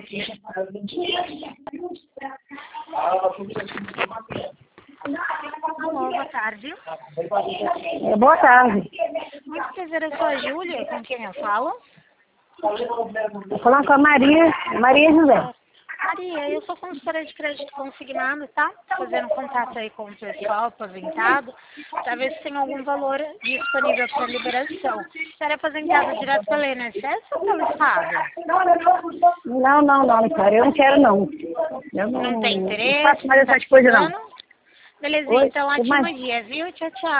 Alô, boa tarde. Boa tarde. Muito prazer, eu sou a Júlia, com quem eu falo? Estou falando com a Maria José. Maria, eu sou consultora de crédito consignado, tá? Fazendo contato aí com o pessoal aposentado, para ver se tem algum valor disponível para liberação. Você era aposentado direto pela INSS ou pelo Estado? Não, cara, eu não quero não. Eu Não tem interesse? faço mais Tá essas coisas não. precisando? Beleza, Oi, então mas- ótimo dia, viu? Tchau, tchau.